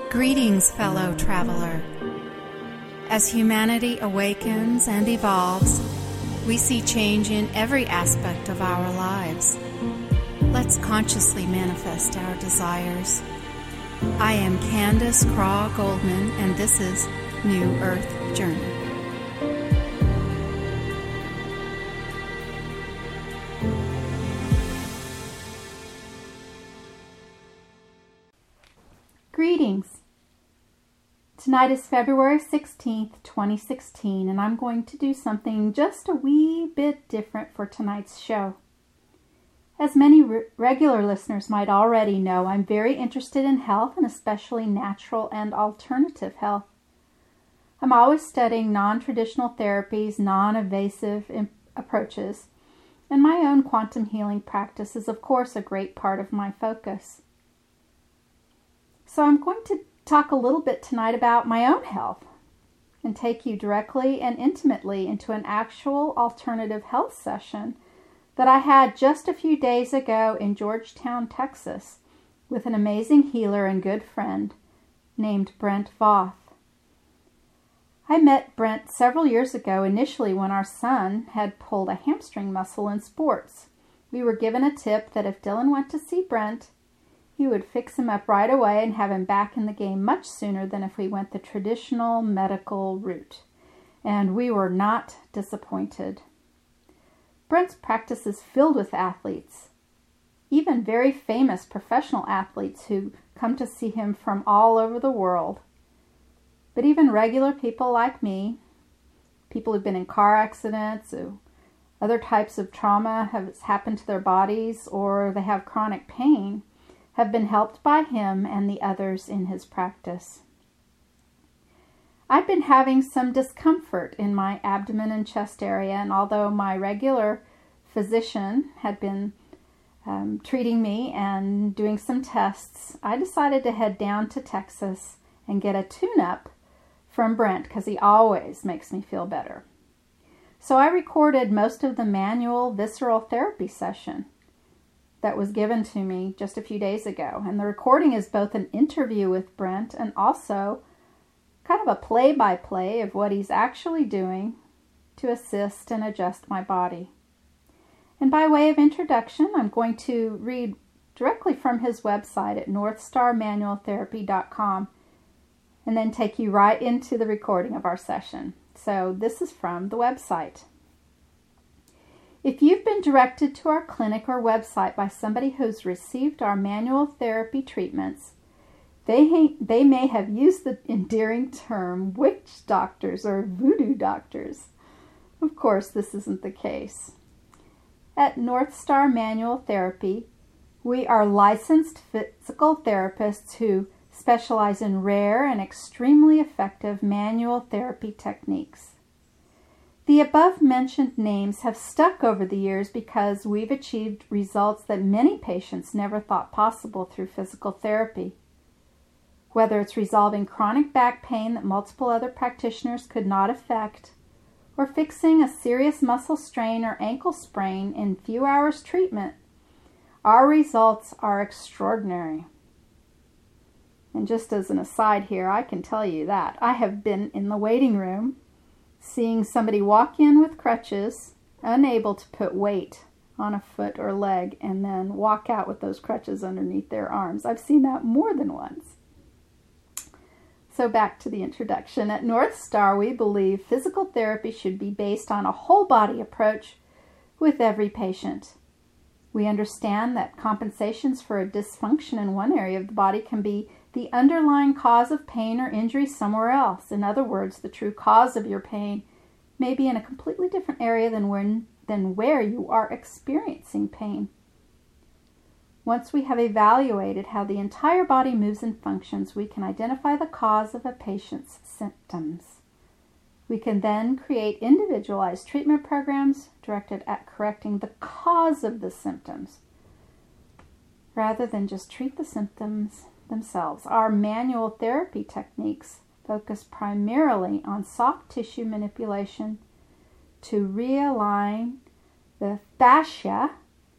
Greetings, fellow traveler. As humanity awakens and evolves, we see change in every aspect of our lives. Let's consciously manifest our desires. I am Candace Craw Goldman, and this is New Earth Journey. Greetings. Tonight is February 16th, 2016, and I'm going to do something just a wee bit different for tonight's show. As many regular listeners might already know, I'm very interested in health, and especially natural and alternative health. I'm always studying non-traditional therapies, non-invasive approaches, and my own quantum healing practice is, of course, a great part of my focus. So I'm going to talk a little bit tonight about my own health and take you directly and intimately into an actual alternative health session that I had just a few days ago in Georgetown, Texas, with an amazing healer and good friend named Brent Voth. I met Brent several years ago, initially when our son had pulled a hamstring muscle in sports. We were given a tip that if Dylan went to see Brent, he would fix him up right away and have him back in the game much sooner than if we went the traditional medical route. And we were not disappointed. Brent's practice is filled with athletes, even very famous professional athletes who come to see him from all over the world. But even regular people like me, people who've been in car accidents, or other types of trauma have happened to their bodies, or they have chronic pain, have been helped by him and the others in his practice. I'd been having some discomfort in my abdomen and chest area, and although my regular physician had been treating me and doing some tests, I decided to head down to Texas and get a tune-up from Brent because he always makes me feel better. So I recorded most of the manual visceral therapy session that was given to me just a few days ago. And the recording is both an interview with Brent and also kind of a play-by-play of what he's actually doing to assist and adjust my body. And by way of introduction, I'm going to read directly from his website at northstarmanualtherapy.com and then take you right into the recording of our session. So this is from the website. If you've been directed to our clinic or website by somebody who's received our manual therapy treatments, they may have used the endearing term witch doctors or voodoo doctors. Of course, this isn't the case. At North Star Manual Therapy, we are licensed physical therapists who specialize in rare and extremely effective manual therapy techniques. The above-mentioned names have stuck over the years because we've achieved results that many patients never thought possible through physical therapy. Whether it's resolving chronic back pain that multiple other practitioners could not affect, or fixing a serious muscle strain or ankle sprain in few hours treatment, our results are extraordinary. And just as an aside here, I can tell you that I have been in the waiting room seeing somebody walk in with crutches, unable to put weight on a foot or leg, and then walk out with those crutches underneath their arms. I've seen that more than once. So back to the introduction. At North Star, we believe physical therapy should be based on a whole body approach with every patient. We understand that compensations for a dysfunction in one area of the body can be the underlying cause of pain or injury somewhere else. In other words, the true cause of your pain may be in a completely different area than where you are experiencing pain. Once we have evaluated how the entire body moves and functions, we can identify the cause of a patient's symptoms. We can then create individualized treatment programs directed at correcting the cause of the symptoms, rather than just treat the symptoms themselves. Our manual therapy techniques focus primarily on soft tissue manipulation to realign the fascia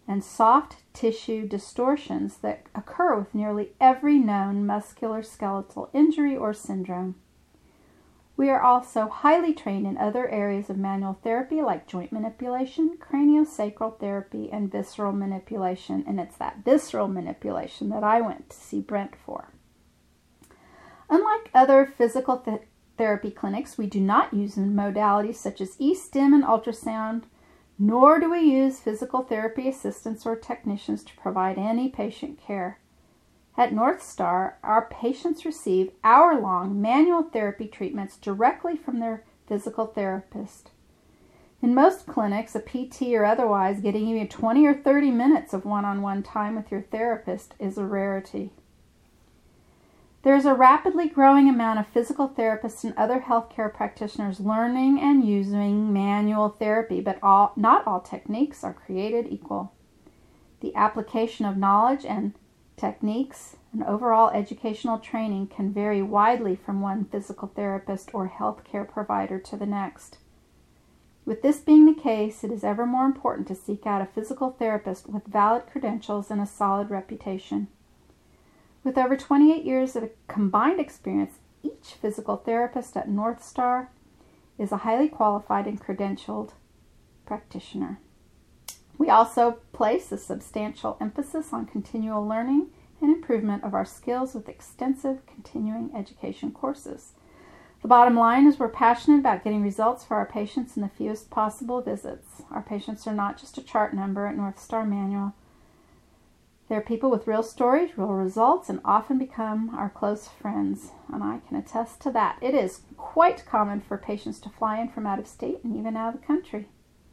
and soft tissue distortions that occur with nearly every known musculoskeletal injury or syndrome. We are also highly trained in other areas of manual therapy like joint manipulation, craniosacral therapy, and visceral manipulation. And it's that visceral manipulation that I went to see Brent for. Unlike other physical therapy clinics, we do not use modalities such as e-stim and ultrasound, nor do we use physical therapy assistants or technicians to provide any patient care. At North Star, our patients receive hour-long manual therapy treatments directly from their physical therapist. In most clinics, a PT or otherwise, getting you 20 or 30 minutes of one-on-one time with your therapist is a rarity. There is a rapidly growing amount of physical therapists and other healthcare practitioners learning and using manual therapy, but not all techniques are created equal. The application of knowledge and techniques and overall educational training can vary widely from one physical therapist or healthcare provider to the next. With this being the case, it is ever more important to seek out a physical therapist with valid credentials and a solid reputation. With over 28 years of combined experience, each physical therapist at North Star is a highly qualified and credentialed practitioner. We also place a substantial emphasis on continual learning and improvement of our skills with extensive continuing education courses. The bottom line is we're passionate about getting results for our patients in the fewest possible visits. Our patients are not just a chart number at North Star Manual. They're people with real stories, real results, and often become our close friends, and I can attest to that. It is quite common for patients to fly in from out of state and even out of the country.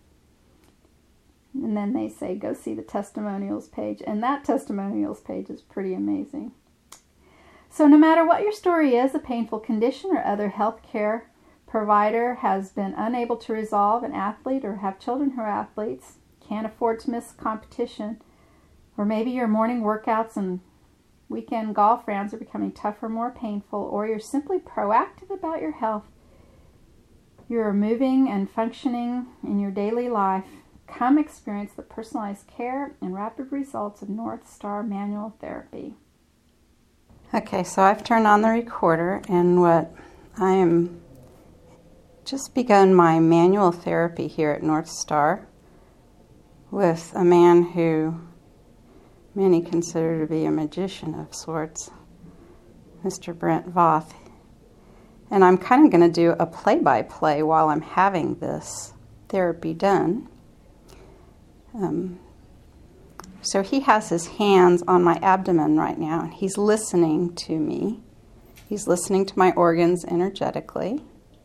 And then they say, go see the testimonials page. And that testimonials page is pretty amazing. So no matter what your story is, a painful condition or other health care provider has been unable to resolve, an athlete or have children who are athletes, can't afford to miss competition, or maybe your morning workouts and weekend golf rounds are becoming tougher, more painful, or you're simply proactive about your health, you're moving and functioning in your daily life, come experience the personalized care and rapid results of North Star Manual Therapy. Okay, so I've turned on the recorder, and I am just begun my manual therapy here at North Star with a man who many consider to be a magician of sorts, Mr. Brent Voth. And I'm kind of going to do a play-by-play while I'm having this therapy done. So he has his hands on my abdomen right now, and he's listening to me. He's listening to my organs energetically.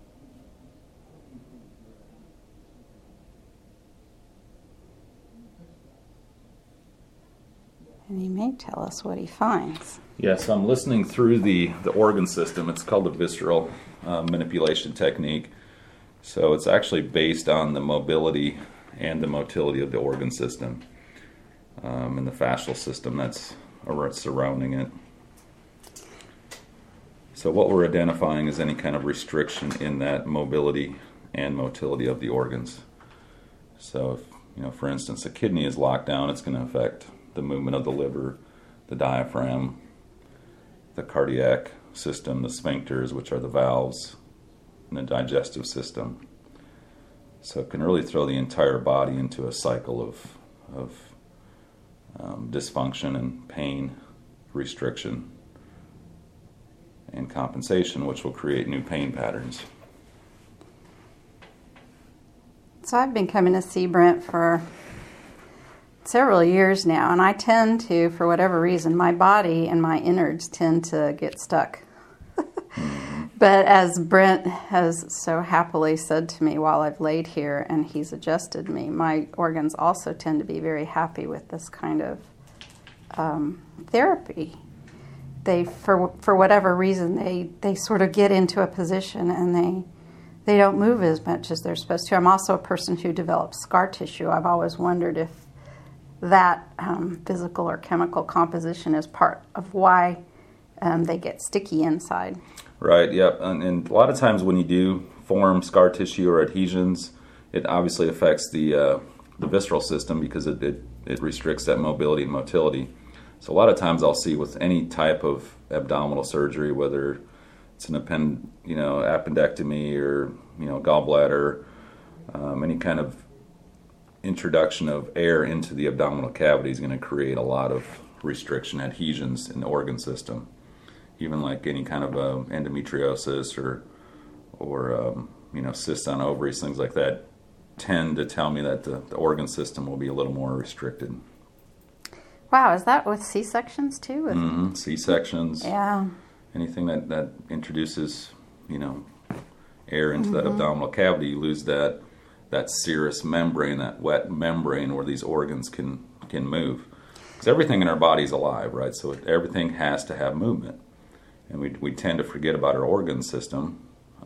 And he may tell us what he finds. Yes, I'm listening through the organ system. It's called the visceral manipulation technique. So it's actually based on the mobility and the motility of the organ system and the fascial system that's surrounding it. So what we're identifying is any kind of restriction in that mobility and motility of the organs. So if, for instance, a kidney is locked down, it's going to affect the movement of the liver, the diaphragm, the cardiac system, the sphincters, which are the valves, and the digestive system. So it can really throw the entire body into a cycle of dysfunction and pain, restriction, and compensation, which will create new pain patterns. So I've been coming to see Brent for several years now, and I tend to, for whatever reason, my body and my innards tend to get stuck. But as Brent has so happily said to me while I've laid here and he's adjusted me, my organs also tend to be very happy with this kind of therapy. They, for whatever reason, they sort of get into a position and they don't move as much as they're supposed to. I'm also a person who develops scar tissue. I've always wondered if that physical or chemical composition is part of why they get sticky inside. Right, yep. And a lot of times when you do form scar tissue or adhesions, it obviously affects the visceral system because it it restricts that mobility and motility. So a lot of times I'll see with any type of abdominal surgery, whether it's an appendectomy or gallbladder, any kind of introduction of air into the abdominal cavity is going to create a lot of restriction, adhesions in the organ system. Even like any kind of endometriosis or cysts on ovaries, things like that, tend to tell me that the organ system will be a little more restricted. Wow, is that with C-sections too? Mm-hmm. C-sections. Yeah. Anything that introduces, air into that abdominal cavity, you lose that serous membrane, that wet membrane where these organs can move. Because everything in our body is alive, right? So everything has to have movement. And we tend to forget about our organ systems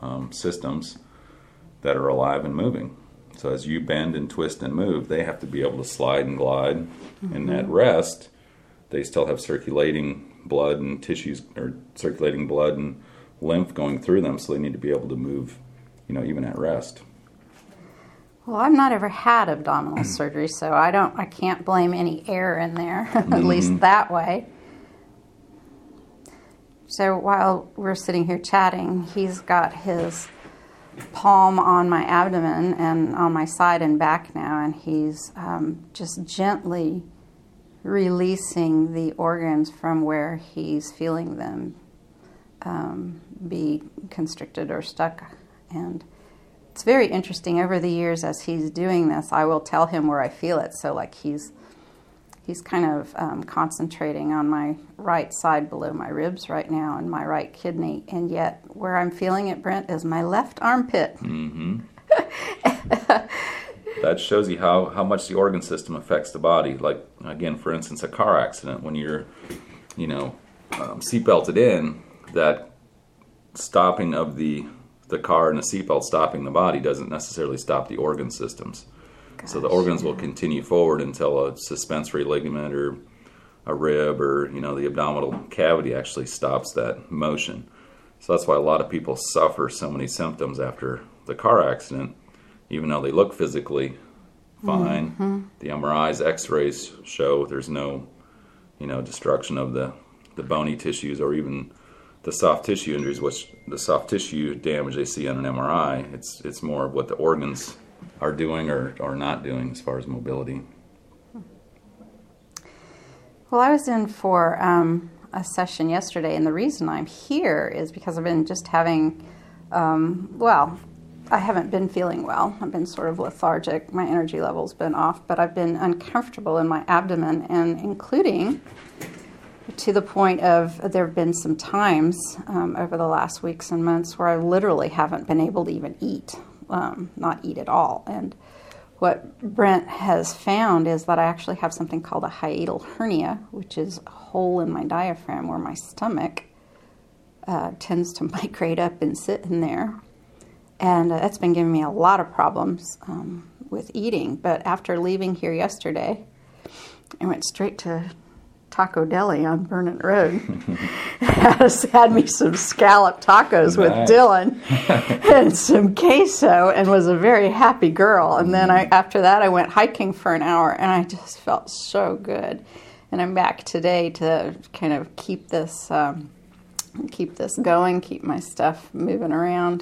that are alive and moving. So as you bend and twist and move, they have to be able to slide and glide. Mm-hmm. And at rest, they still have circulating blood and tissues, or circulating blood and lymph going through them, so they need to be able to move, even at rest. Well, I've not ever had abdominal surgery, so I can't blame any air in there, at least that way. So while we're sitting here chatting, he's got his palm on my abdomen and on my side and back now, and he's just gently releasing the organs from where he's feeling them be constricted or stuck. And it's very interesting. Over the years as he's doing this, I will tell him where I feel it. So like he's kind of concentrating on my right side below my ribs right now and my right kidney. And yet where I'm feeling it, Brent, is my left armpit. Mm-hmm. That shows you how much the organ system affects the body. Like, again, for instance, a car accident, when you're, seatbelted in, that stopping of the car and the seatbelt stopping the body doesn't necessarily stop the organ systems. Gosh, so the organs will continue forward until a suspensory ligament or a rib or, the abdominal cavity actually stops that motion. So that's why a lot of people suffer so many symptoms after the car accident, even though they look physically fine. Mm-hmm. The MRIs, X-rays show there's no, destruction of the bony tissues or even the soft tissue injuries, which the soft tissue damage they see on an MRI. It's more of what the organs are doing or not doing as far as mobility. Well, I was in for a session yesterday, and the reason I'm here is because I've been just having, I haven't been feeling well. I've been sort of lethargic. My energy level's been off, but I've been uncomfortable in my abdomen, and including to the point of there have been some times over the last weeks and months where I literally haven't been able to even eat, not eat at all. And what Brent has found is that I actually have something called a hiatal hernia, which is a hole in my diaphragm where my stomach tends to migrate up and sit in there. And that's been giving me a lot of problems with eating. But after leaving here yesterday, I went straight to Taco Deli on Vernon Road. had me some scallop tacos with Dylan and some queso, and was a very happy girl. And then after that, I went hiking for an hour, and I just felt so good. And I'm back today to kind of keep this going, keep my stuff moving around.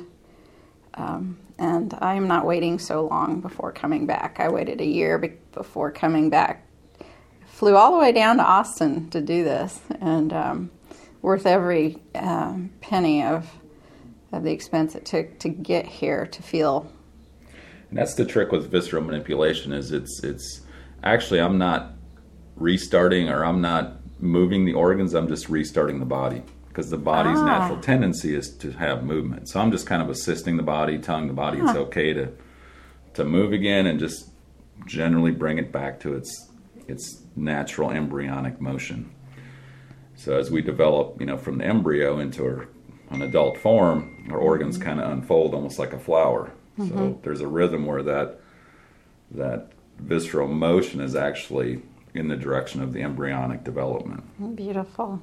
And I'm not waiting so long before coming back. I waited a year before coming back. Flew all the way down to Austin to do this, and worth every penny of the expense it took to get here to feel. And that's the trick with visceral manipulation. Is it's actually, I'm not restarting or I'm not moving the organs. I'm just restarting the body, because the body's natural tendency is to have movement. So I'm just kind of assisting the body, telling the body it's okay to move again, and just generally bring it back to its natural embryonic motion. So as we develop, from the embryo into an adult form, our organs kind of unfold almost like a flower. Mm-hmm. So there's a rhythm where that visceral motion is actually in the direction of the embryonic development. Beautiful.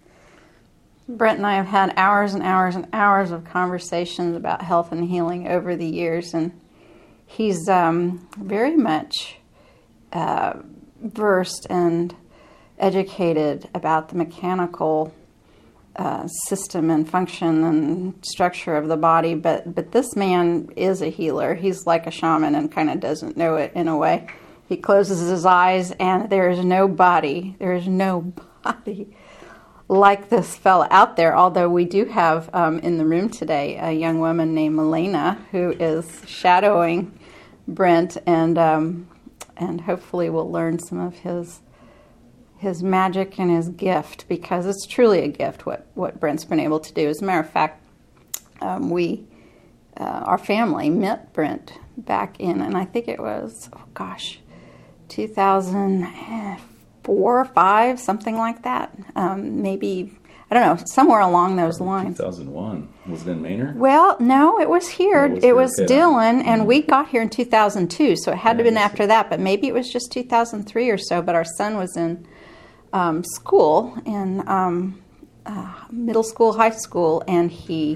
Brent and I have had hours and hours and hours of conversations about health and healing over the years, and he's very much versed and educated about the mechanical system and function and structure of the body, but this man is a healer. He's like a shaman and kind of doesn't know it in a way. He closes his eyes, and there is no body like this fella out there, although we do have in the room today a young woman named Elena who is shadowing Brent, and hopefully we'll learn some of his magic and his gift, because it's truly a gift what Brent's been able to do. As a matter of fact, our family met Brent back in, and I think it was, 2004 or 5, something like that. Maybe, I don't know, somewhere along those lines. 2001. Was it in Maynard? Well, no, it was here. It was okay. Dillon, and we got here in 2002, so it had to have been after that, but maybe it was just 2003 or so, but our son was in school, in middle school, high school, and it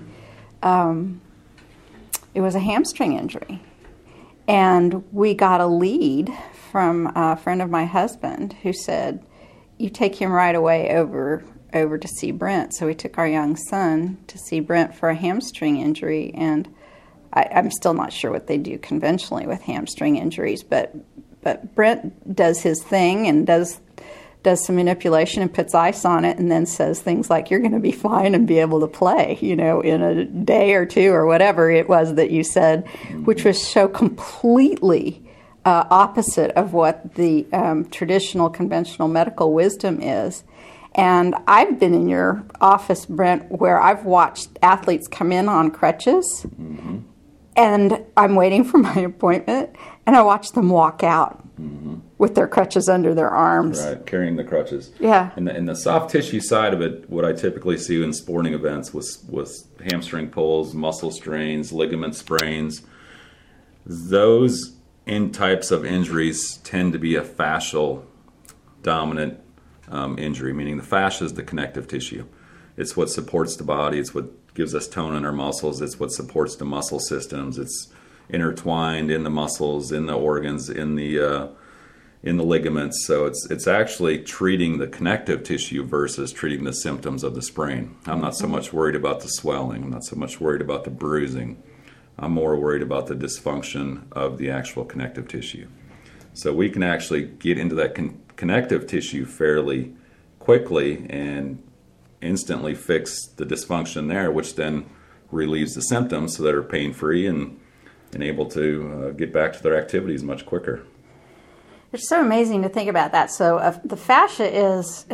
was a hamstring injury. And we got a lead from a friend of my husband who said, you take him right away over to see Brent. So we took our young son to see Brent for a hamstring injury, and I'm still not sure what they do conventionally with hamstring injuries, but Brent does his thing and does some manipulation and puts ice on it, and then says things like, you're going to be fine and be able to play, in a day or two or whatever it was that you said, which was so completely opposite of what the traditional conventional medical wisdom is. And I've been in your office, Brent, where I've watched athletes come in on crutches, and I'm waiting for my appointment, and I watch them walk out with their crutches under their arms. Right, carrying the crutches. Yeah. And the soft tissue side of it, what I typically see in sporting events was hamstring pulls, muscle strains, ligament sprains. Those types of injuries tend to be a fascial dominant injury, meaning the fascia is the connective tissue. It's what supports the body. It's what gives us tone in our muscles. It's what supports the muscle systems. It's intertwined in the muscles, in the organs, in the ligaments. So it's actually treating the connective tissue versus treating the symptoms of the sprain. I'm not so much worried about the swelling. I'm not so much worried about the bruising. I'm more worried about the dysfunction of the actual connective tissue. So we can actually get into that connective tissue fairly quickly and instantly fix the dysfunction there, which then relieves the symptoms so they're pain-free and able to get back to their activities much quicker. It's so amazing to think about that. So the fascia is,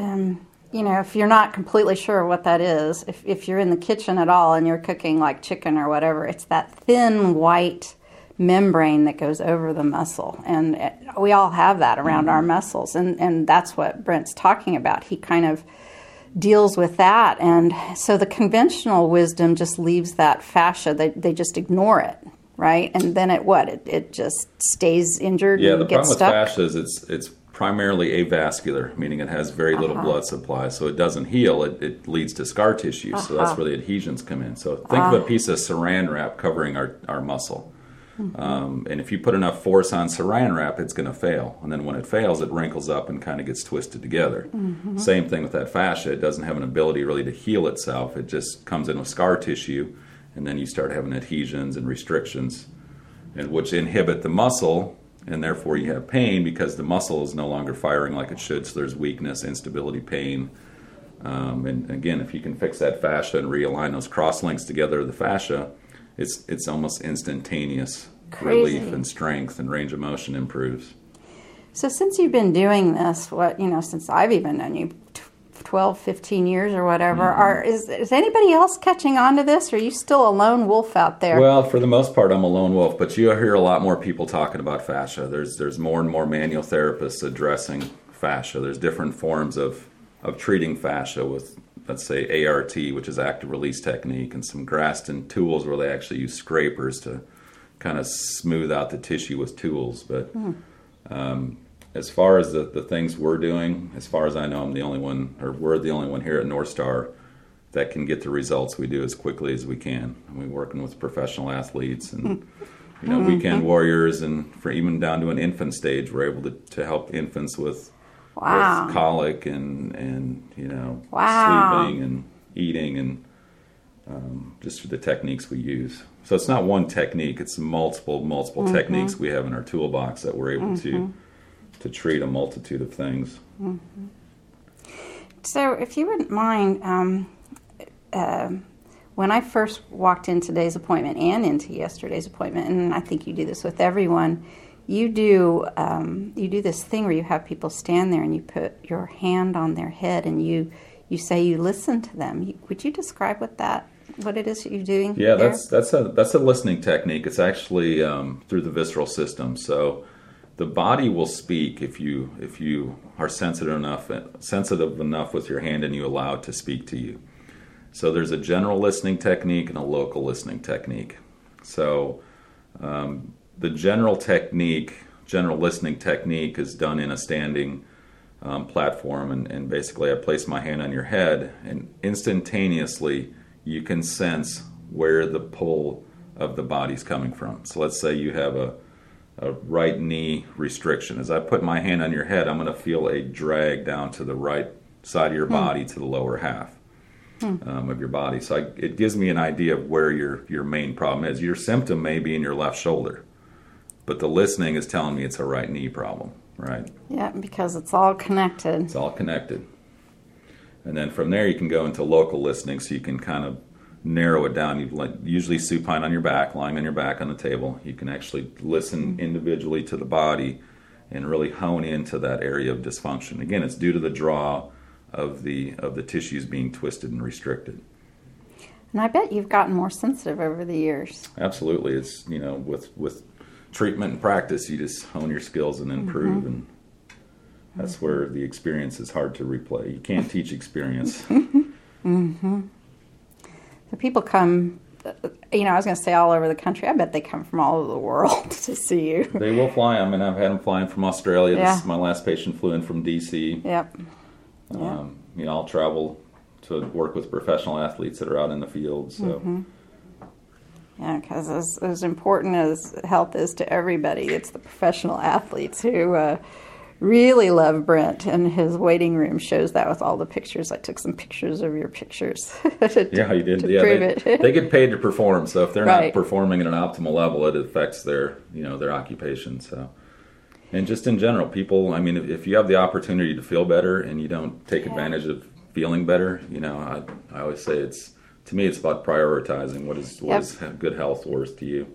if you're not completely sure what that is, if you're in the kitchen at all and you're cooking like chicken or whatever, it's that thin white membrane that goes over the muscle. And we all have that around our muscles. And that's what Brent's talking about. He kind of deals with that. And so the conventional wisdom just leaves that fascia. They just ignore it. Right, and then it just stays injured and gets stuck? Yeah, the problem with fascia is it's primarily avascular, meaning it has very little blood supply, so it doesn't heal. It leads to scar tissue, so that's where the adhesions come in. So think of a piece of saran wrap covering our muscle. And if you put enough force on saran wrap, it's going to fail. And then when it fails, it wrinkles up and kind of gets twisted together. Same thing with that fascia. It doesn't have an ability really to heal itself. It just comes in with scar tissue. And then you start having adhesions and restrictions, and which inhibit the muscle, and therefore you have pain because the muscle is no longer firing like it should. So there's weakness, instability, pain. And again, if you can fix that fascia and realign those cross links together of the fascia, it's almost instantaneous relief and strength, and range of motion improves. So since you've been doing this, since I've even known you, 12, 15 years or whatever, is anybody else catching on to this, or are you still a lone wolf out there? Well, for the most part, I'm a lone wolf, but you hear a lot more people talking about fascia. There's more and more manual therapists addressing fascia. There's different forms of treating fascia with, let's say, ART, which is active release technique, and some Graston tools where they actually use scrapers to kind of smooth out the tissue with tools. But as far as the things we're doing, as far as I know, I'm the only one, or we're the only one here at North Star that can get the results we do as quickly as we can. And we're working with professional athletes and weekend warriors, and for even down to an infant stage, we're able to help infants with colic and sleeping and eating, and just for the techniques we use. So it's not one technique; it's multiple techniques we have in our toolbox that we're able to treat a multitude of things. So, if you wouldn't mind, when I first walked in today's appointment and into yesterday's appointment, and I think you do this with everyone, you do this thing where you have people stand there and you put your hand on their head and you say you listen to them. Would you describe what it is that you're doing? Yeah, there? that's a listening technique. It's actually through the visceral system. So the body will speak if you are sensitive enough with your hand and you allow it to speak to you. So there's a general listening technique and a local listening technique. So the general listening technique is done in a standing platform, and basically I place my hand on your head, and instantaneously you can sense where the pull of the body's coming from. So let's say you have a right knee restriction. As I put my hand on your head, I'm going to feel a drag down to the right side of your body to the lower half of your body. So it gives me an idea of where your main problem is. Your symptom may be in your left shoulder, but the listening is telling me it's a right knee problem, right? Yeah, because it's all connected. It's all connected. And then from there you can go into local listening, so you can kind of narrow it down. You usually supine on your back, lying on your back on the table. You can actually listen individually to the body and really hone into that area of dysfunction. Again, it's due to the draw of the tissues being twisted and restricted. And I bet you've gotten more sensitive over the years. Absolutely. It's, with treatment and practice, you just hone your skills and improve, and that's where the experience is hard to replay. You can't teach experience. The people come, I was going to say all over the country. I bet they come from all over the world to see you. They will fly. I mean, I've had them flying from Australia. Yeah. This is my last patient flew in from D.C. Yep. I'll travel to work with professional athletes that are out in the field. So. Yeah, because as important as health is to everybody, it's the professional athletes who really love Brent, and his waiting room shows that with all the pictures. I took some pictures of your pictures. Yeah, you did. They get paid to perform, so if they're not performing at an optimal level, it affects their occupation. So, and just in general, people. I mean, if you have the opportunity to feel better and you don't take advantage of feeling better, I always say to me it's about prioritizing what is good health worth to you.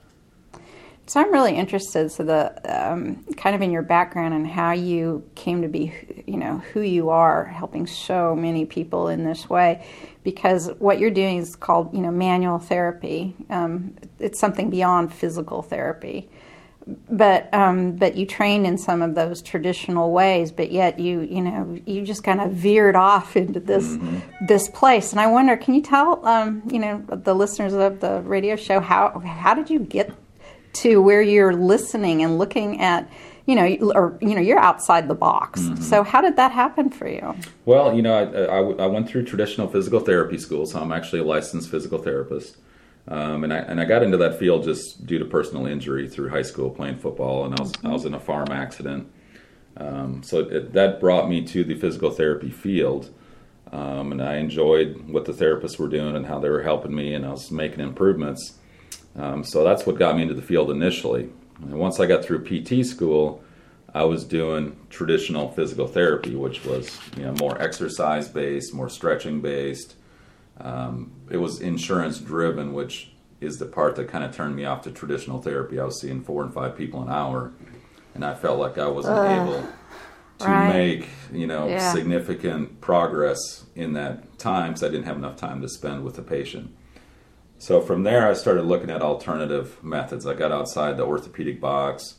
So I'm really interested, kind of in your background and how you came to be, who you are, helping so many people in this way, because what you're doing is called, manual therapy. It's something beyond physical therapy, but you trained in some of those traditional ways, but yet you just kind of veered off into this place. And I wonder, can you tell, the listeners of the radio show, how did you get to where you're listening and looking at, you're outside the box. So how did that happen for you? Well, I went through traditional physical therapy school, so I'm actually a licensed physical therapist. And I got into that field just due to personal injury through high school playing football, and I was in a farm accident. So that brought me to the physical therapy field. And I enjoyed what the therapists were doing and how they were helping me, and I was making improvements. So that's what got me into the field initially. And once I got through PT school, I was doing traditional physical therapy, which was more exercise-based, more stretching-based. It was insurance-driven, which is the part that kind of turned me off to traditional therapy. I was seeing 4 and 5 people an hour, and I felt like I wasn't able to make significant progress in that time, because I didn't have enough time to spend with the patient. So from there, I started looking at alternative methods. I got outside the orthopedic box.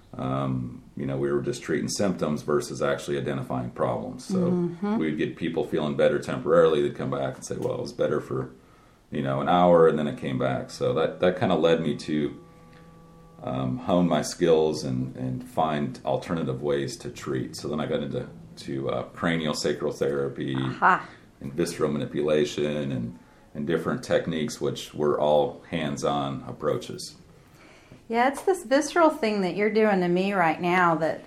We were just treating symptoms versus actually identifying problems. So we'd get people feeling better temporarily. They'd come back and say, well, it was better for, an hour, and then it came back. So that kind of led me to hone my skills and find alternative ways to treat. So then I got into cranial sacral therapy and visceral manipulation and different techniques, which were all hands-on approaches. Yeah, it's this visceral thing that you're doing to me right now that,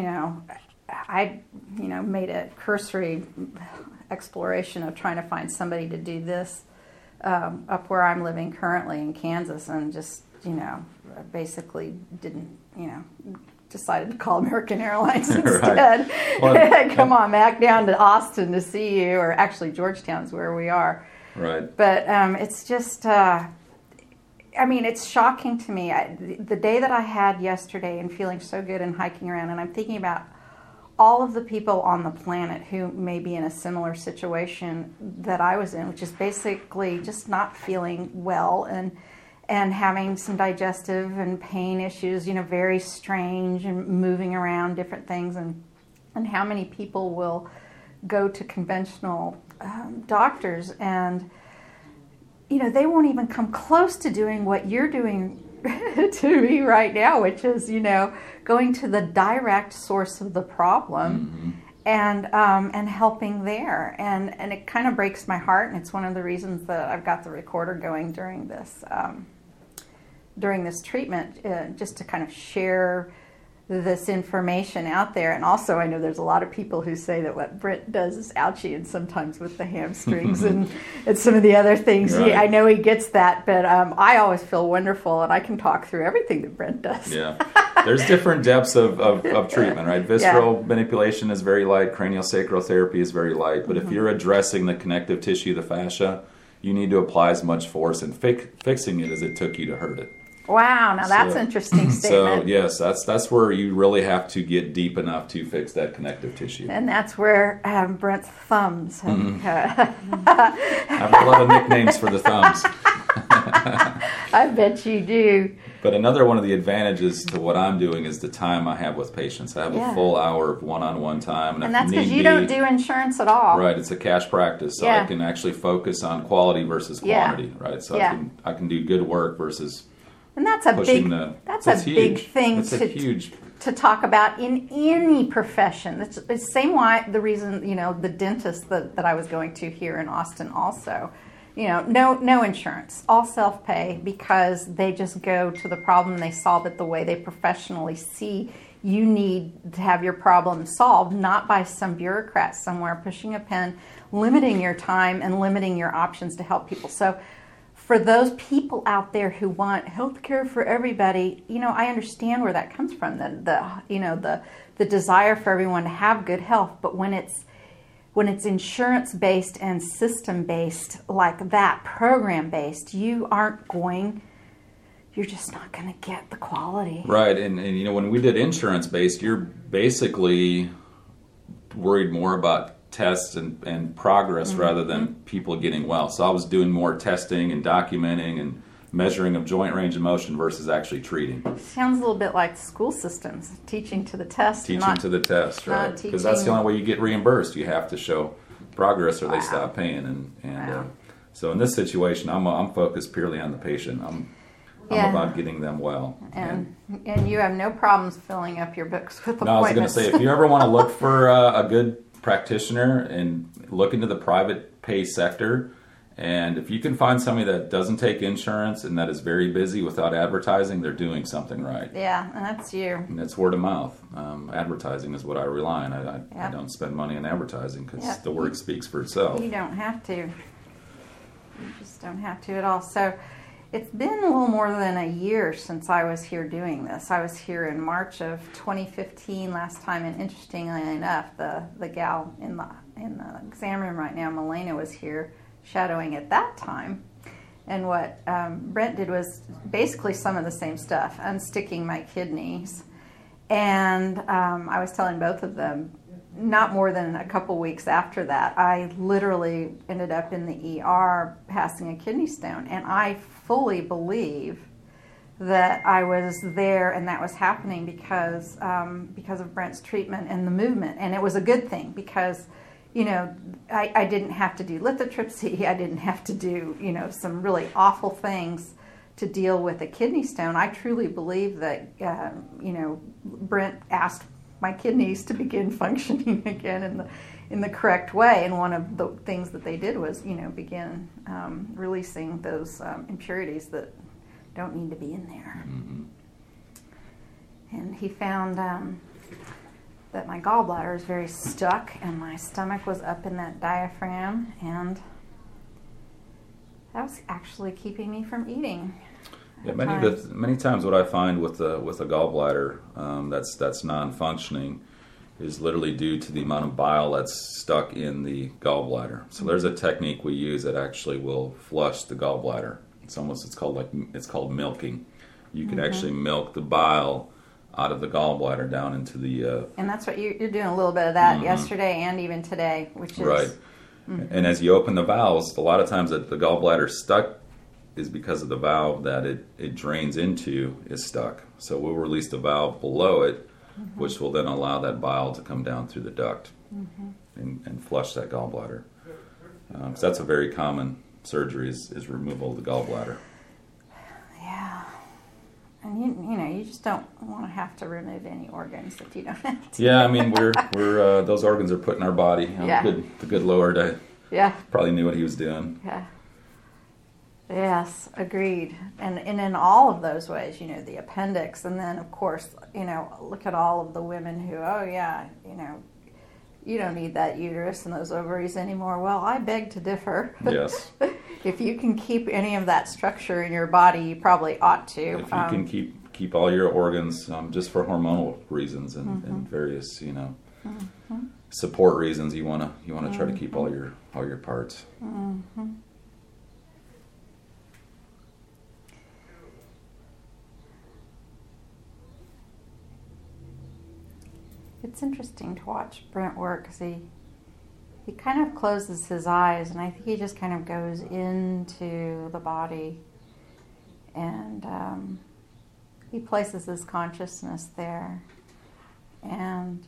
I made a cursory exploration of trying to find somebody to do this up where I'm living currently in Kansas, and just, basically didn't, decided to call American Airlines instead. Well, come on back down to Austin to see you, or actually Georgetown's where we are. Right. But it's just, it's shocking to me. The day that I had yesterday and feeling so good and hiking around, and I'm thinking about all of the people on the planet who may be in a similar situation that I was in, which is basically just not feeling well and having some digestive and pain issues, very strange, and moving around different things, and how many people will go to conventional doctors and, they won't even come close to doing what you're doing to me right now, which is, going to the direct source of the problem, mm-hmm. and helping there. And it kind of breaks my heart, and it's one of the reasons that I've got the recorder going during this treatment, just to kind of share this information out there. And also, I know there's a lot of people who say that what Brent does is ouchy, and sometimes with the hamstrings and some of the other things. Right. I know he gets that, but I always feel wonderful, and I can talk through everything that Brent does. Yeah. There's different depths of treatment, right? Visceral manipulation is very light. Craniosacral therapy is very light. But if you're addressing the connective tissue, the fascia, you need to apply as much force in fixing it as it took you to hurt it. Wow, now that's an interesting statement. So yes, that's where you really have to get deep enough to fix that connective tissue. And that's where Brent's thumbs have I have a lot of nicknames for the thumbs. I bet you do. But another one of the advantages to what I'm doing is the time I have with patients. I have a full hour of one-on-one time. And that's because you don't do insurance at all. Right, it's a cash practice, so I can actually focus on quality versus quantity, right? So I can do good work versus... And that's a big thing to talk about in any profession. It's the same the reason, the dentist that I was going to here in Austin also, no insurance, all self-pay, because they just go to the problem and they solve it the way they professionally see you need to have your problem solved, not by some bureaucrat somewhere pushing a pen, limiting your time and limiting your options to help people. So for those people out there who want health care for everybody, I understand where that comes from, the desire for everyone to have good health. But when it's insurance-based and system-based like that, program-based, you're just not going to get the quality. Right, and when we did insurance-based, you're basically worried more about tests and progress rather than people getting well. So I was doing more testing and documenting and measuring of joint range of motion versus actually treating. Sounds a little bit like school systems, teaching to the test. Teaching to the test, right? Because that's the only way you get reimbursed. You have to show progress or they stop paying. And so in this situation, I'm focused purely on the patient. I'm about getting them well. And you have no problems filling up your books with appointments. No, I was going to say, if you ever want to look for a good practitioner and look into the private pay sector, and if you can find somebody that doesn't take insurance and that is very busy without advertising, they're doing something right. Yeah, and that's you. And it's word of mouth. Advertising is what I rely on. I don't spend money on advertising because the work speaks for itself. You don't have to. You just don't have to at all. So it's been a little more than a year since I was here doing this. I was here in March of 2015 last time, and interestingly enough, the gal in the exam room right now, Milena, was here shadowing at that time. And what Brent did was basically some of the same stuff, unsticking my kidneys. And I was telling both of them, not more than a couple weeks after that, I literally ended up in the ER passing a kidney stone. And I fully believe that I was there and that was happening because of Brent's treatment and the movement. And it was a good thing because, I didn't have to do lithotripsy. I didn't have to do, some really awful things to deal with a kidney stone. I truly believe that, Brent asked my kidneys to begin functioning again in the correct way, and one of the things that they did was begin releasing those impurities that don't need to be in there. And he found that my gallbladder is very stuck and my stomach was up in that diaphragm, and that was actually keeping me from eating. Yeah, many times what I find with a gallbladder that's non-functioning is literally due to the amount of bile that's stuck in the gallbladder. So there's a technique we use that actually will flush the gallbladder. It's called milking. You can actually milk the bile out of the gallbladder down into the... and that's what you're doing a little bit of that yesterday and even today, which is... Right. And as you open the valves, a lot of times that the gallbladder stuck is because of the valve that it drains into is stuck. So we'll release the valve below it, which will then allow that bile to come down through the duct and flush that gallbladder. So that's a very common surgery is removal of the gallbladder. Yeah. And you just don't want to have to remove any organs if you don't have to. Yeah, I mean we're those organs are put in our body. The good Lord probably knew what he was doing. Yeah. Yes, agreed. And in all of those ways, the appendix, and then of course, look at all of the women who, you don't need that uterus and those ovaries anymore. Well, I beg to differ. Yes. If you can keep any of that structure in your body, you probably ought to. If you can keep all your organs just for hormonal reasons and various, support reasons, you want to try to keep all your parts. It's interesting to watch Brent work because he kind of closes his eyes, and I think he just kind of goes into the body, and he places his consciousness there, and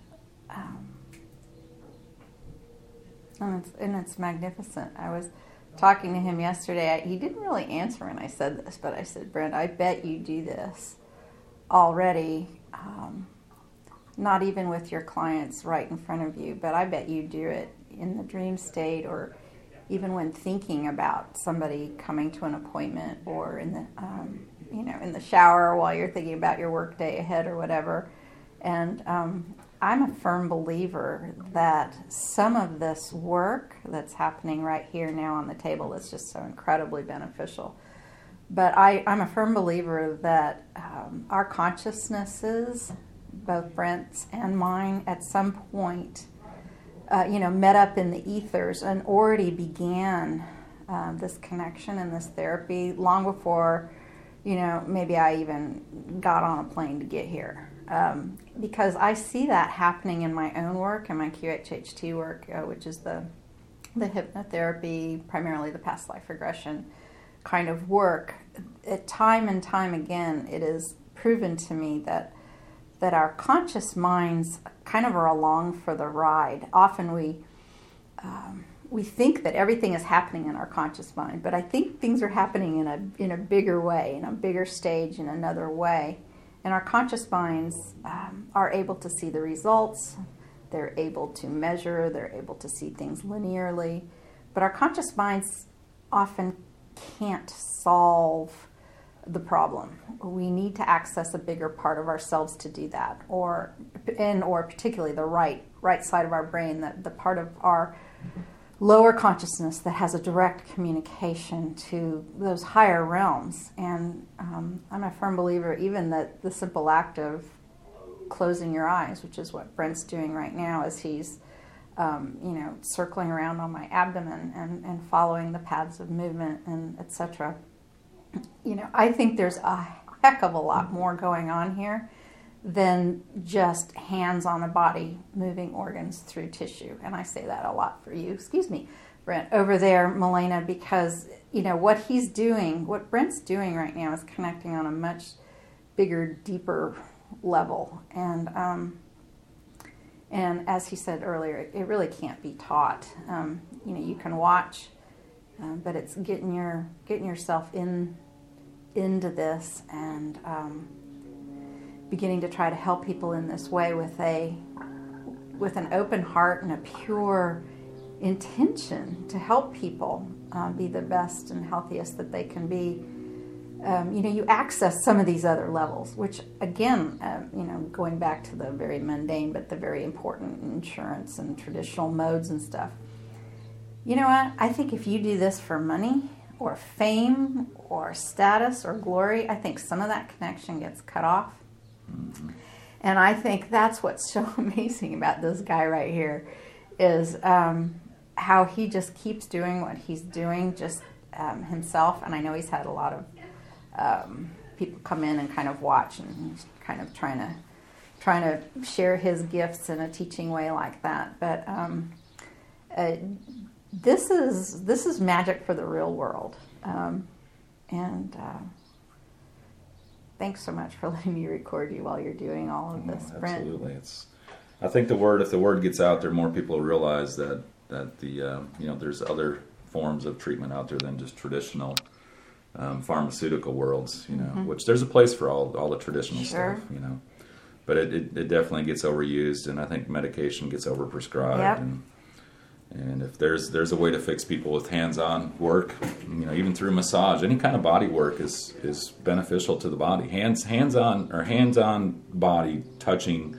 it's magnificent. I was talking to him yesterday. He didn't really answer when I said this, but I said, Brent, I bet you do this already. Not even with your clients right in front of you, but I bet you do it in the dream state, or even when thinking about somebody coming to an appointment, or in the in the shower while you're thinking about your work day ahead or whatever. And I'm a firm believer that some of this work that's happening right here now on the table is just so incredibly beneficial. But I'm a firm believer that our consciousnesses, both Brent's and mine, at some point, met up in the ethers and already began this connection and this therapy long before, maybe I even got on a plane to get here. Because I see that happening in my own work and my QHHT work, which is the hypnotherapy, primarily the past life regression kind of work. Time and time again, it is proven to me that our conscious minds kind of are along for the ride. Often we think that everything is happening in our conscious mind, but I think things are happening in a bigger way, in a bigger stage, in another way. And our conscious minds are able to see the results. They're able to measure. They're able to see things linearly. But our conscious minds often can't solve the problem. We need to access a bigger part of ourselves to do that, or particularly the right side of our brain, the part of our lower consciousness that has a direct communication to those higher realms. And I'm a firm believer even that the simple act of closing your eyes, which is what Brent's doing right now as he's circling around on my abdomen and following the paths of movement and etc. I think there's a heck of a lot more going on here than just hands on a body moving organs through tissue. And I say that a lot for you, Brent, over there, Milena, because, what Brent's doing right now is connecting on a much bigger, deeper level. And as he said earlier, it really can't be taught. You can watch, but it's getting yourself into this and beginning to try to help people in this way with an open heart and a pure intention to help people be the best and healthiest that they can be. you access some of these other levels, which again, going back to the very mundane but the very important insurance and traditional modes and stuff. You know what? I think if you do this for money or fame or status or glory, I think some of that connection gets cut off. Mm-hmm. And I think that's what's so amazing about this guy right here is how he just keeps doing what he's doing just himself. And I know he's had a lot of people come in and kind of watch, and he's kind of trying to share his gifts in a teaching way like that. But this is magic for the real world, and thanks so much for letting me record you while you're doing all of this, Brent. Absolutely, I think if the word gets out there, more people will realize that the there's other forms of treatment out there than just traditional pharmaceutical worlds, Mm-hmm. which there's a place for all the traditional Sure. stuff, but it definitely gets overused, and I think medication gets overprescribed. Yep. And if there's a way to fix people with hands-on work, even through massage, any kind of body work is beneficial to the body. Hands-on body touching,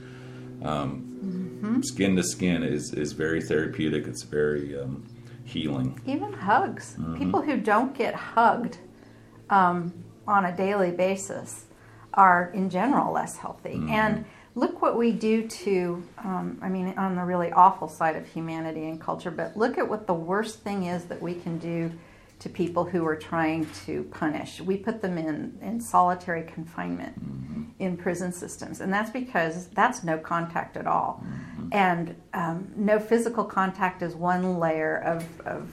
skin to skin is very therapeutic. It's very healing. Even hugs. Mm-hmm. People who don't get hugged on a daily basis are in general less healthy. Mm-hmm. And look what we do to, on the really awful side of humanity and culture, but look at what the worst thing is that we can do to people who are trying to punish. We put them in solitary confinement in prison systems, and that's because that's no contact at all. And no physical contact is one layer of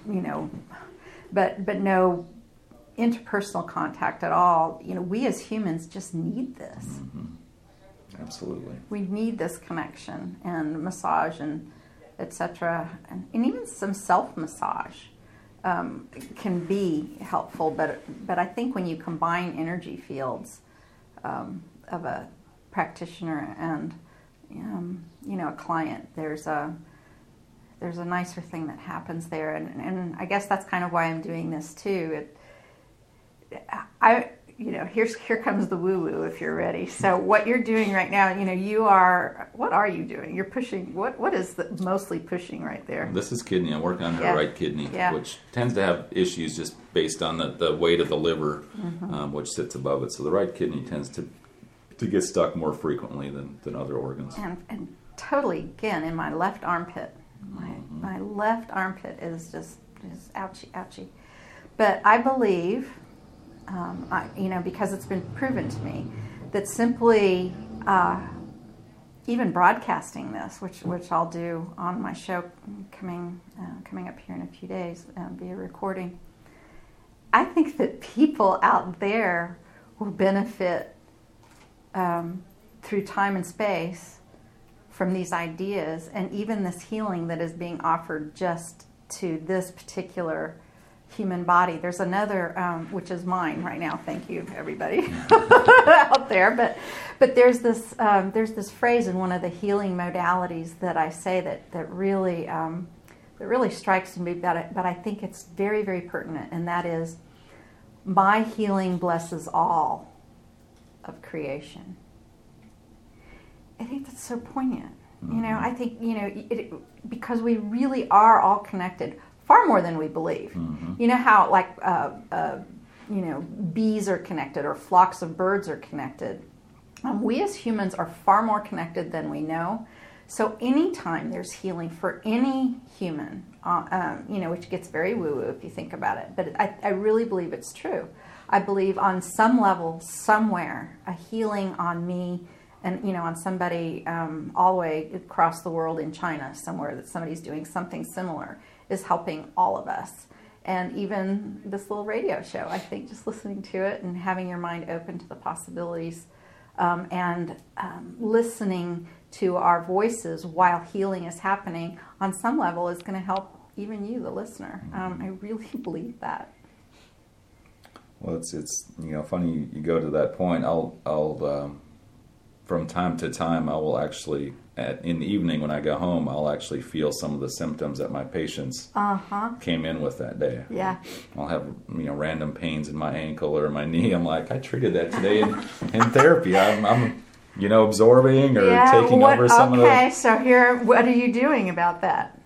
but no interpersonal contact at all. We as humans just need this. Absolutely. We need this connection and massage and etc. And even some self-massage can be helpful. But I think when you combine energy fields of a practitioner and a client, there's a nicer thing that happens there. And I guess that's kind of why I'm doing this too. Here comes the woo-woo if you're ready. So what you're doing right now, what are you doing? You're pushing, what is mostly pushing right there? This is kidney. I'm working on her right kidney, Yeah. which tends to have issues just based on the weight of the liver, which sits above it. So the right kidney tends to get stuck more frequently than other organs. And totally, again, in my left armpit. My left armpit is ouchy, ouchy. But I believe... because it's been proven to me that simply even broadcasting this, which I'll do on my show coming up here in a few days via recording, I think that people out there will benefit through time and space from these ideas, and even this healing that is being offered just to this particular human body. There's another, which is mine right now. Thank you, everybody out there. But there's this phrase in one of the healing modalities that I say that really strikes me. But I think it's very, very pertinent, and that is, my healing blesses all of creation. I think that's so poignant. I think because we really are all connected. Far more than we believe. You know how bees are connected or flocks of birds are connected. We as humans are far more connected than we know. So anytime there's healing for any human, which gets very woo-woo if you think about it, but I really believe it's true. I believe on some level, somewhere, a healing on me and, on somebody all the way across the world in China, somewhere that somebody's doing something similar, is helping all of us. And even this little radio show, I think just listening to it and having your mind open to the possibilities and listening to our voices while healing is happening on some level is going to help even you, the listener. I really believe that. Well, it's funny you go to that point. I'll from time to time, I will actually, in the evening when I go home, I'll actually feel some of the symptoms that my patients came in with that day. Yeah. I'll have random pains in my ankle or my knee. I'm like, I treated that today in therapy. I'm absorbing or taking over some of the... Okay, so here, what are you doing about that?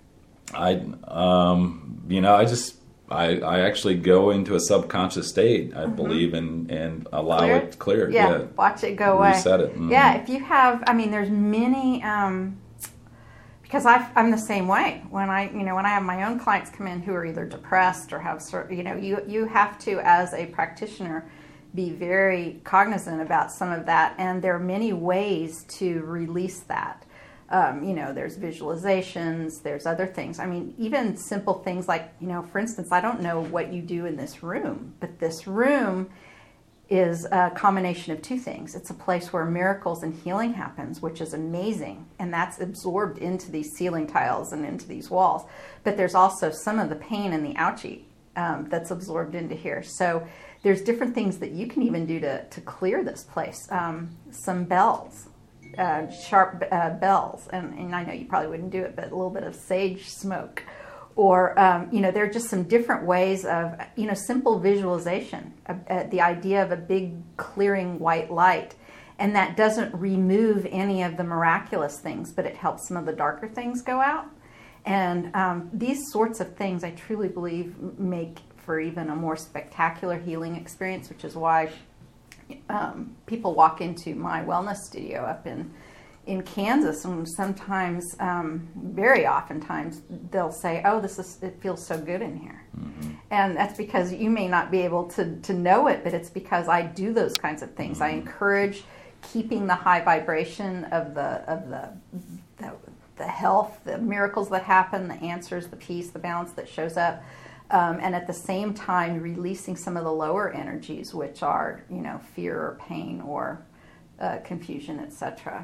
I actually go into a subconscious state, I believe, and allow it to clear. Yeah, watch it go away. Reset it. Mm-hmm. Yeah, if you have, there's many, because I'm the same way. When I have my own clients come in who are either depressed or have, you have to, as a practitioner, be very cognizant about some of that, and there are many ways to release that. There's visualizations, there's other things. Even simple things like, for instance, I don't know what you do in this room, but this room is a combination of two things. It's a place where miracles and healing happens, which is amazing, and that's absorbed into these ceiling tiles and into these walls. But there's also some of the pain and the ouchie that's absorbed into here. So there's different things that you can even do to clear this place. Some bells. Sharp bells, and I know you probably wouldn't do it, but a little bit of sage smoke, or there are just some different ways of simple visualization. The idea of a big clearing white light, and that doesn't remove any of the miraculous things, but it helps some of the darker things go out. And these sorts of things, I truly believe, make for even a more spectacular healing experience, which is why people walk into my wellness studio up in Kansas, and sometimes, very oftentimes, they'll say, "Oh, it feels so good in here," and that's because you may not be able to know it, but it's because I do those kinds of things. I encourage keeping the high vibration of the health, the miracles that happen, the answers, the peace, the balance that shows up. And at the same time, releasing some of the lower energies, which are, fear or pain or confusion, etc.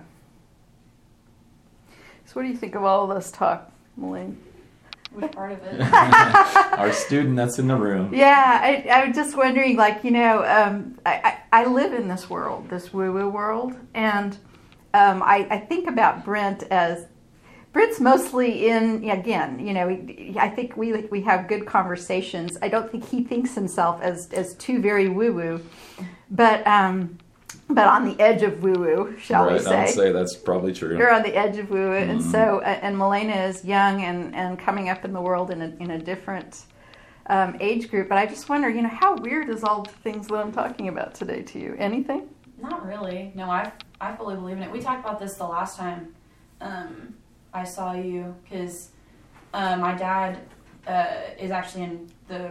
So what do you think of all of this talk, Malene? Which part of it? Our student that's in the room. Yeah, I'm just wondering, I live in this world, this woo-woo world, and I think about Brent as... Brent's mostly I think we have good conversations. I don't think he thinks himself as too very woo-woo, but on the edge of woo-woo, shall we say. I would say that's probably true. You're on the edge of woo-woo, and so, and Malena is young and coming up in the world in a different age group, but I just wonder, how weird is all the things that I'm talking about today to you? Anything? Not really. No, I fully believe in it. We talked about this the last time I saw you, because my dad is actually in the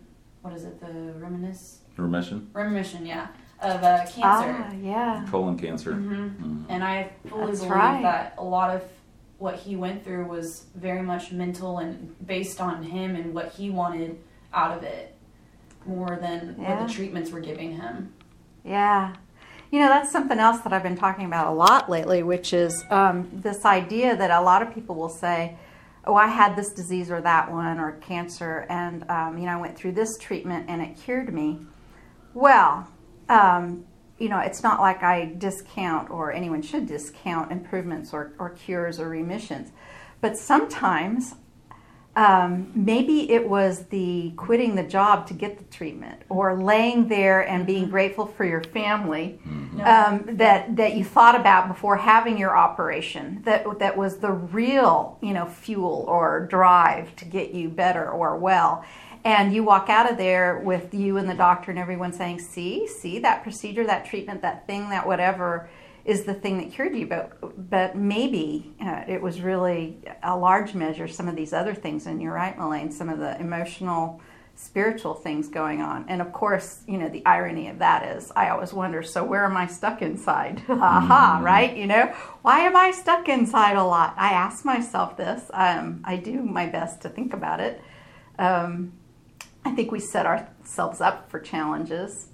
remission, yeah, of cancer. Ah, yeah. Colon cancer. And I fully believe that a lot of what he went through was very much mental and based on him and what he wanted out of it, more than what the treatments were giving him. Yeah. That's something else that I've been talking about a lot lately, which is this idea that a lot of people will say, oh, I had this disease or that one or cancer, and I went through this treatment and it cured me. Well, it's not like I discount, or anyone should discount, improvements or cures or remissions. But sometimes maybe it was the quitting the job to get the treatment, or laying there and being grateful for your family that you thought about before having your operation. That was the real, fuel or drive to get you better or well. And you walk out of there with you and the doctor and everyone saying, see that procedure, that treatment, that thing, that whatever is the thing that cured you, but maybe it was really a large measure some of these other things, and you're right, Malene, some of the emotional, spiritual things going on. And of course, the irony of that is I always wonder, so where am I stuck inside? Right? Why am I stuck inside a lot? I ask myself this. I do my best to think about it. I think we set ourselves up for challenges,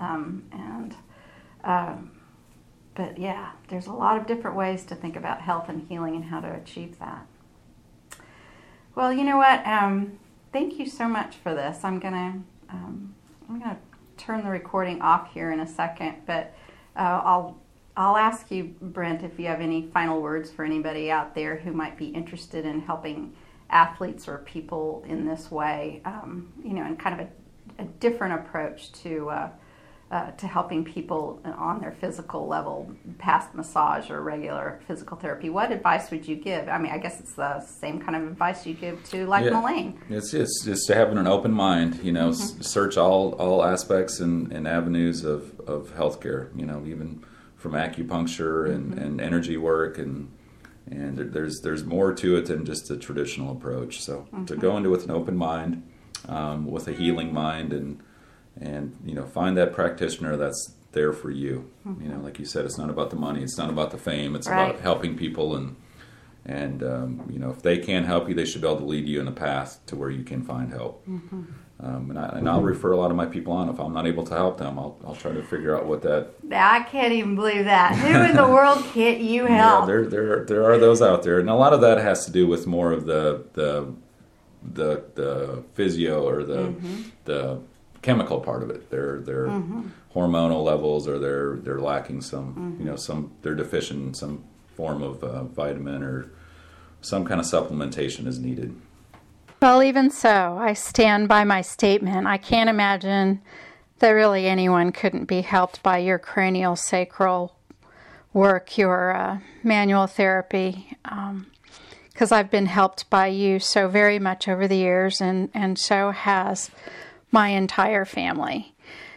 but yeah, there's a lot of different ways to think about health and healing and how to achieve that. Well, you know what? Thank you so much for this. I'm gonna turn the recording off here in a second, but I'll I'll ask you, Brent, if you have any final words for anybody out there who might be interested in helping athletes or people in this way, and kind of a different approach to helping people on their physical level past massage or regular physical therapy. What advice would you give? I mean, I guess it's the same kind of advice you give to Melaine. It's just having an open mind, search all aspects and avenues of healthcare, even from acupuncture and energy work and there's more to it than just the traditional approach. So to go into it with an open mind, with a healing mind, and find that practitioner that's there for you. Like you said, it's not about the money, it's not about the fame, it's about helping people, and if they can't help you, they should be able to lead you in a path to where you can find help. And I'll refer a lot of my people on. If I'm not able to help them, I'll try to figure out what that. I can't even believe that. Who in the world can't you help? Yeah, there are those out there, and a lot of that has to do with more of the physio or the chemical part of it. Their hormonal levels, or they're lacking some they're deficient in some form of vitamin, or some kind of supplementation is needed. Well, even so, I stand by my statement. I can't imagine that really anyone couldn't be helped by your cranial sacral work, your manual therapy, because I've been helped by you so very much over the years, and so has my entire family.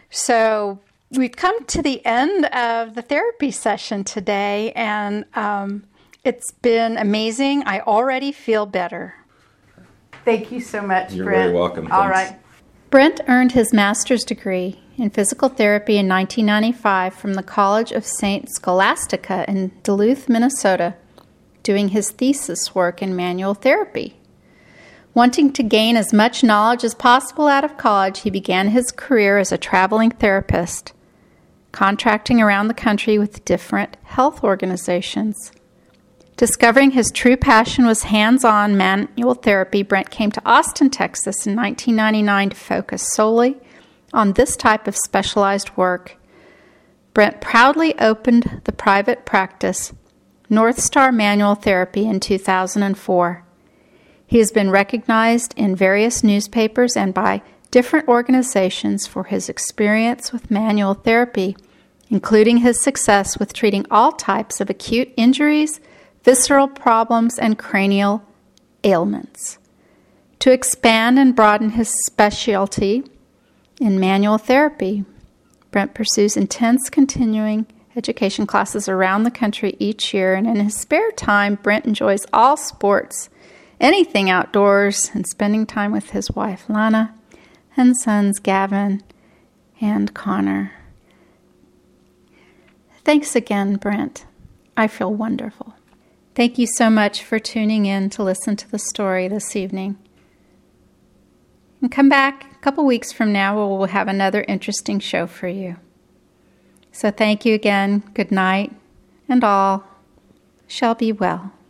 So we've come to the end of the therapy session today, and it's been amazing. I already feel better. Thank you so much, You're Brent. very welcome. All Thanks. right. Brent earned his master's degree in physical therapy in 1995 from the College of St. Scholastica in Duluth, Minnesota, doing his thesis work in manual therapy. Wanting to gain as much knowledge as possible out of college, he began his career as a traveling therapist, contracting around the country with different health organizations. Discovering his true passion was hands-on manual therapy, Brent came to Austin, Texas in 1999 to focus solely on this type of specialized work. Brent proudly opened the private practice, North Star Manual Therapy, in 2004. He has been recognized in various newspapers and by different organizations for his experience with manual therapy, including his success with treating all types of acute injuries, visceral problems, and cranial ailments. To expand and broaden his specialty in manual therapy, Brent pursues intense continuing education classes around the country each year, and in his spare time, Brent enjoys all sports, anything outdoors, and spending time with his wife, Lana, and sons, Gavin and Connor. Thanks again, Brent. I feel wonderful. Thank you so much for tuning in to listen to the story this evening. And come back a couple weeks from now, where we'll have another interesting show for you. So thank you again. Good night, and all shall be well.